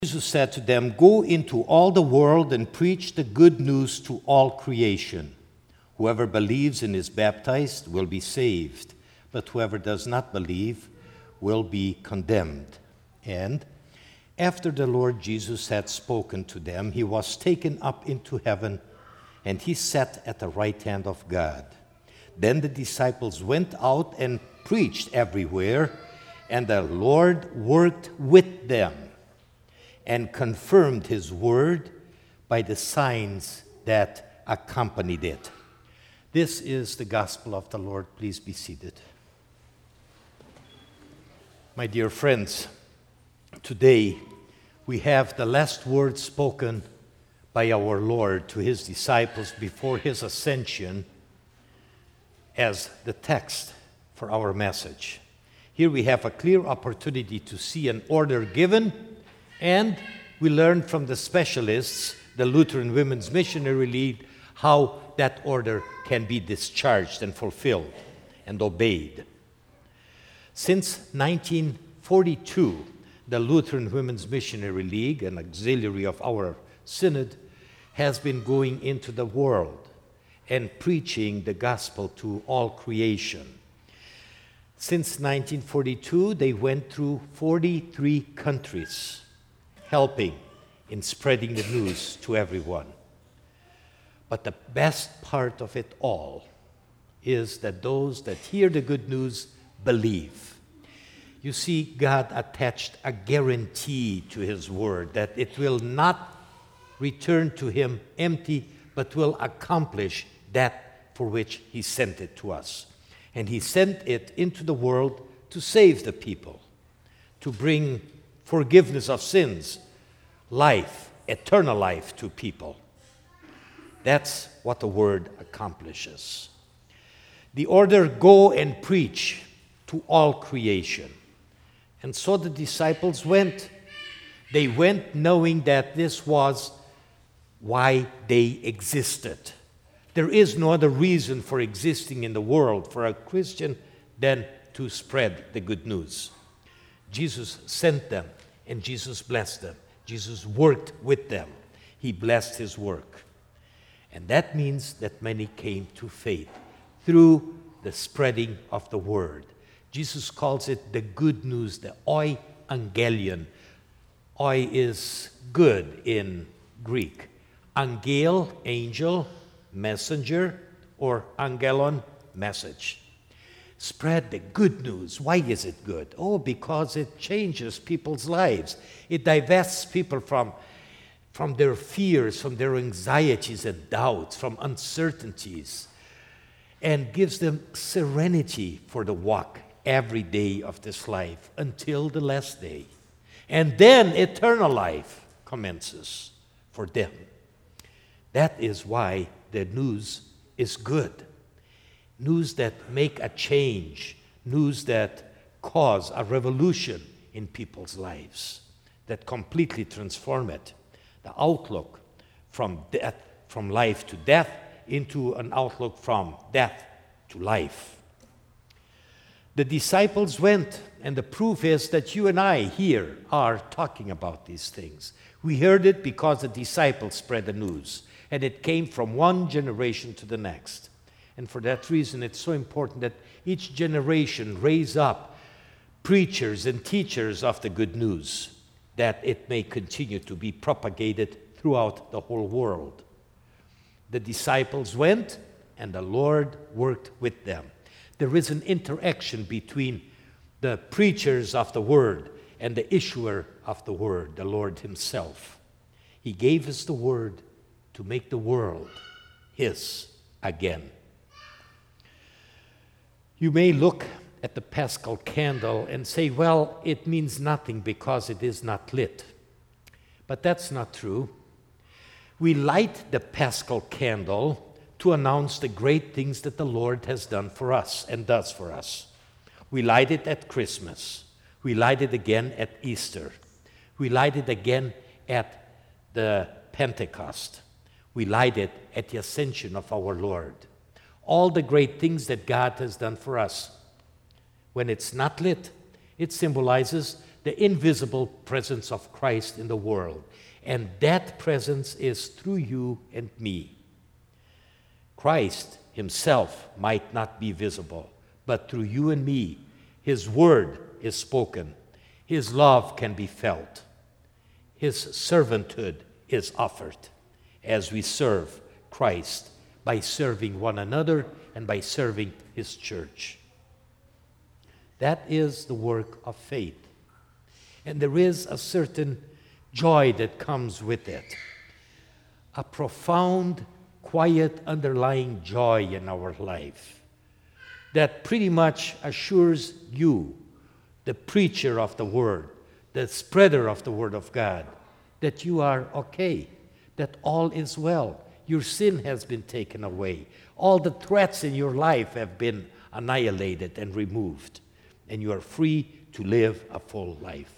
Jesus said to them, "Go into all the world and preach the good news to all creation. Whoever believes and is baptized will be saved, but whoever does not believe will be condemned." And after the Lord Jesus had spoken to them, he was taken up into heaven, and he sat at the right hand of God. Then the disciples went out and preached everywhere, and the Lord worked with them and confirmed his word by the signs that accompanied it. This is the gospel of the Lord. Please be seated. My dear friends, today we have the last words spoken by our Lord to his disciples before his ascension as the text for our message. Here we have a clear opportunity to see an order given, and we learn from the specialists, the Lutheran Women's Missionary League, how that order can be discharged and fulfilled and obeyed. Since 1942, the Lutheran Women's Missionary League, an auxiliary of our synod, has been going into the world and preaching the gospel to all creation. Since 1942, they went through 43 countries, helping in spreading the news to everyone. But the best part of it all is that those that hear the good news believe. You see, God attached a guarantee to his word that it will not return to him empty, but will accomplish that for which he sent it to us. And he sent it into the world to save the people, to bring forgiveness of sins, life, eternal life to people. That's what the word accomplishes. The order, go and preach to all creation. And so the disciples went. They went knowing that this was why they existed. There is no other reason for existing in the world for a Christian than to spread the good news. Jesus sent them, and Jesus blessed them. Jesus worked with them. He blessed his work. And that means that many came to faith through the spreading of the word. Jesus calls it the good news, the euangelion. Oi is good in Greek. Angel, angel, messenger, or angelon, message. Spread the good news. Why is it good? Oh, because it changes people's lives. It divests people from their fears, from their anxieties and doubts, from uncertainties, and gives them serenity for the walk every day of this life until the last day. And then eternal life commences for them. That is why the news is good. News that make a change, news that cause a revolution in people's lives, that completely transform it. The outlook from life to death into an outlook from death to life. The disciples went, and the proof is that you and I here are talking about these things. We heard it because the disciples spread the news, and it came from one generation to the next. And for that reason, it's so important that each generation raise up preachers and teachers of the good news, that it may continue to be propagated throughout the whole world. The disciples went, and the Lord worked with them. There is an interaction between the preachers of the word and the issuer of the word, the Lord himself. He gave us the word to make the world his again. You may look at the Paschal candle and say, well, it means nothing because it is not lit. But that's not true. We light the Paschal candle to announce the great things that the Lord has done for us and does for us. We light it at Christmas. We light it again at Easter. We light it again at the Pentecost. We light it at the ascension of our Lord. All the great things that God has done for us. When it's not lit, it symbolizes the invisible presence of Christ in the world. And that presence is through you and me. Christ himself might not be visible, but through you and me, his word is spoken. His love can be felt. His servanthood is offered as we serve Christ by serving one another and by serving his church. That is the work of faith. And there is a certain joy that comes with it. A profound, quiet, underlying joy in our life that pretty much assures you, the preacher of the word, the spreader of the word of God, that you are okay, that all is well. Your sin has been taken away. All the threats in your life have been annihilated and removed, and you are free to live a full life.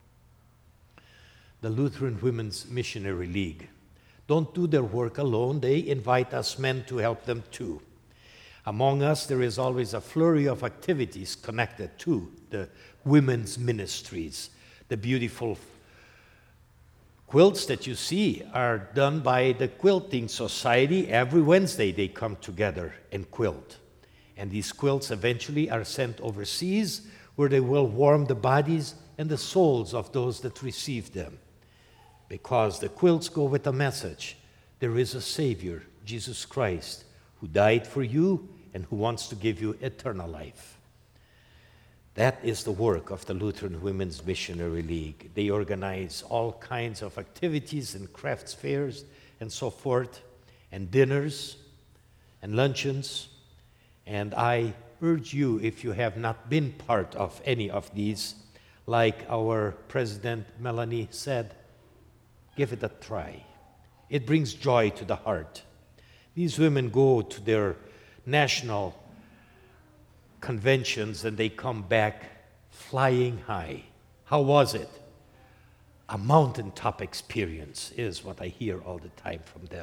The Lutheran Women's Missionary League don't do their work alone. They invite us men to help them too. Among us, there is always a flurry of activities connected to the women's ministries. The beautiful quilts that you see are done by the Quilting Society. Every Wednesday they come together and quilt. And these quilts eventually are sent overseas where they will warm the bodies and the souls of those that receive them. Because the quilts go with a message. There is a Savior, Jesus Christ, who died for you and who wants to give you eternal life. That is the work of the Lutheran Women's Missionary League. They organize all kinds of activities and crafts fairs and so forth, and dinners and luncheons. And I urge you, if you have not been part of any of these, like our President Melanie said, give it a try. It brings joy to the heart. These women go to their national conventions and they come back flying high. How was it? A mountaintop experience is what I hear all the time from them.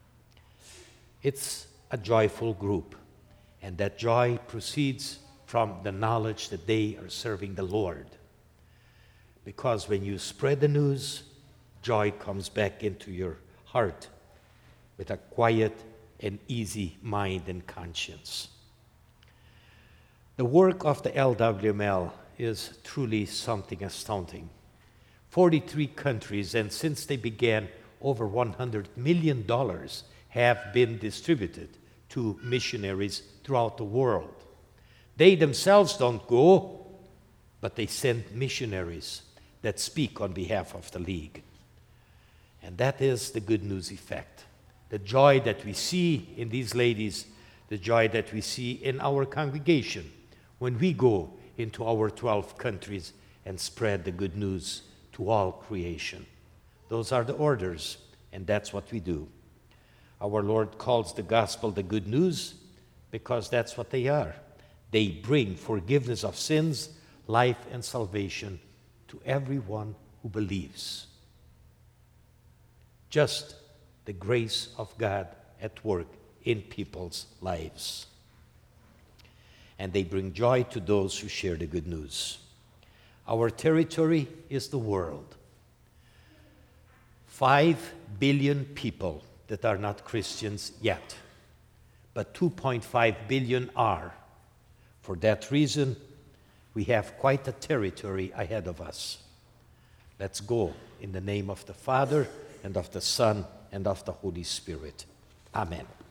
It's a joyful group, and that joy proceeds from the knowledge that they are serving the Lord. Because when you spread the news, joy comes back into your heart with a quiet and easy mind and conscience. The work of the LWML is truly something astounding. 43 countries, and since they began, over $100 million have been distributed to missionaries throughout the world. They themselves don't go, but they send missionaries that speak on behalf of the League. And that is the good news effect. The joy that we see in these ladies, the joy that we see in our congregation when we go into our 12 countries and spread the good news to all creation. Those are the orders, and that's what we do. Our Lord calls the gospel the good news because that's what they are. They bring forgiveness of sins, life, and salvation to everyone who believes. Just the grace of God at work in people's lives. And they bring joy to those who share the good news. Our territory is the world. 5 billion people that are not Christians yet, but 2.5 billion are. For that reason, we have quite a territory ahead of us. Let's go in the name of the Father, and of the Son, and of the Holy Spirit. Amen.